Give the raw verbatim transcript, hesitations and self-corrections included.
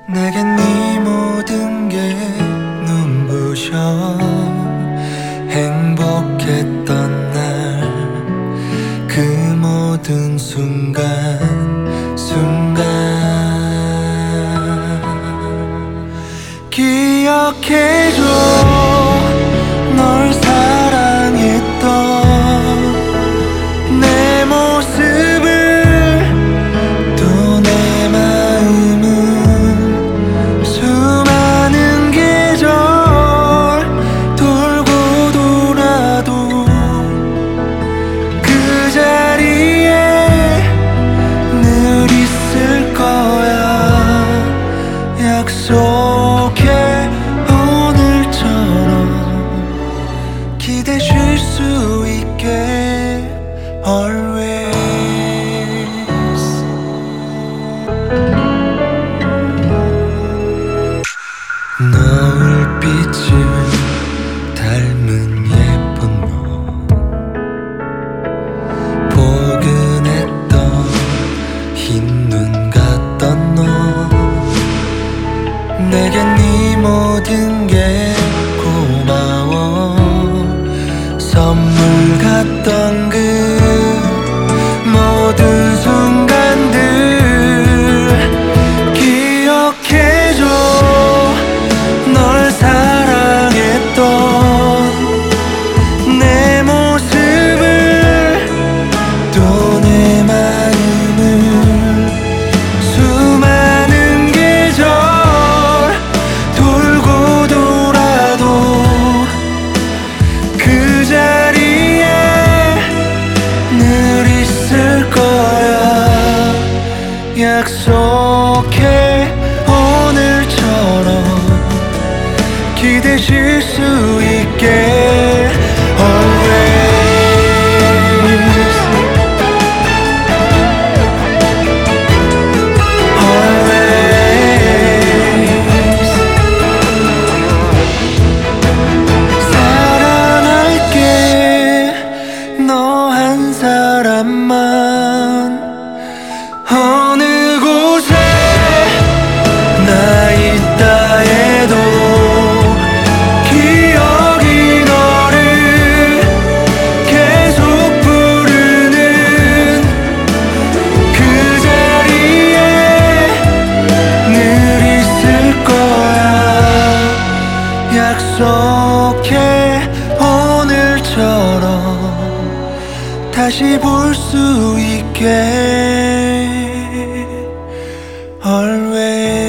내겐 네 모든 게 눈부셔. 행복했던 날 그 모든 순간 순간 기억해줘. 널 사랑했던 내 모습을, 또 내 마음은 수많은 계절 돌고 돌아도 그 자리에 늘 있을 거야. 약속해. 오늘처럼 기대 쉴 수 있게 always. 노을빛을 닮은 예쁜 너, 포근했던 흰 눈 같던 너, 내겐 네 모든 게 고마워. 선물 같던 그 모든 순간들 기억해줘. 널 사랑했던 내 모습을, 또 내 마음을 수많은 계절 돌고 돌아도 그 자리에 늘 있을 거야. 약속해. 오늘처럼 기대 쉴 수 있게 always. always. 사랑할게. 너 한 사람만. 어느 곳에 나 있다 해도 기억이 너를 계속 부르는 그 자리에 늘 있을 거야. 약속해. 오늘처럼 다시 볼 수 있게 always.